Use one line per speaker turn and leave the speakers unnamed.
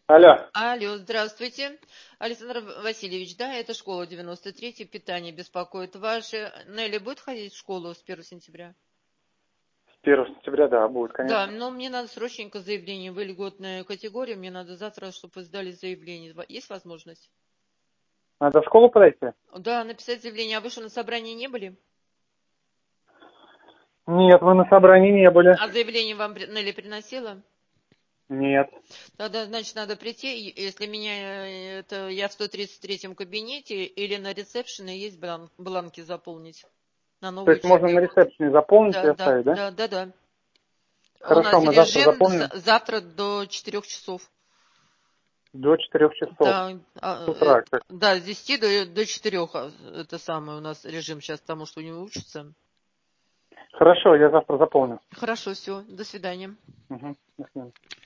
Алло.
Алло, здравствуйте. Александр Васильевич, да, это школа 93, питание беспокоит. Ваша Нелли будет ходить в школу с 1 сентября?
С 1 сентября, да, будет,
Да,
конечно.
но мне надо срочненько заявление. Вы льготная категория, мне надо завтра, чтобы вы сдали заявление. Есть возможность?
Надо в школу подойти?
Да, написать заявление. А вы что, на собрании не были?
Нет, мы на собрании не были.
А заявление вам Нелли приносила?
Нет.
Тогда, значит, надо прийти, если я в 133-м кабинете или на ресепшене есть бланки заполнить на
То
новый
есть можно на
учебный год.
ресепшене заполнить и
Да, да,
оставить, да?
да, да, да. У
Хорошо,
нас
мы завтра
режим
заполним
завтра до 4 часов.
до 4 часов
Да,
с утра.
да, с 10 до 4 это самое у нас режим сейчас, потому что у него учатся.
Хорошо, я завтра заполню.
Хорошо, все, до свидания.
Угу. До свидания.